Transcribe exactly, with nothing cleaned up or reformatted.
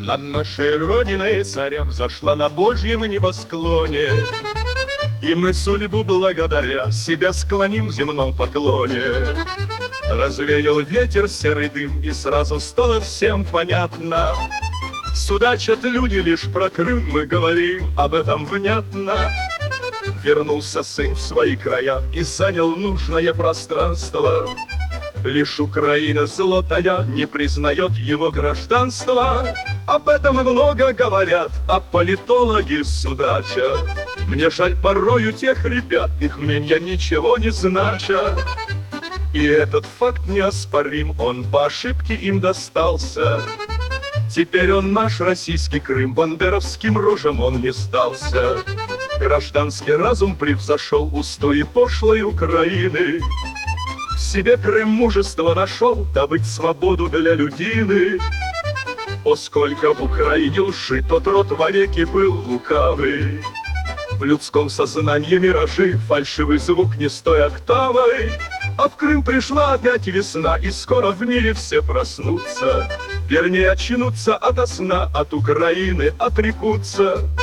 Над нашей Родиной царем зашла на Божьем небосклоне, и мы судьбу благодаря себя склоним в земном поклоне. Развеял ветер серый дым, и сразу стало всем понятно: судачат люди лишь про Крым, мы говорим об этом внятно. Вернулся сын в свои края и занял нужное пространство. Лишь Украина золотая не признает его гражданство. Об этом много говорят, а политологи судачат. Мне жаль порою тех ребят, их мнения ничего не значат. И этот факт неоспорим, он по ошибке им достался. Теперь он наш российский Крым, бандеровским рожам он не сдался. Гражданский разум превзошел устои пошлой Украины. В себе Крым мужество нашел добыть свободу для людины. О, сколько в Украине лжи, тот род вовеки был лукавый. В людском сознании миражи, фальшивый звук не с той октавой. А в Крым пришла опять весна, и скоро в мире все проснутся. Вернее, очнутся ото сна, от Украины отрекутся.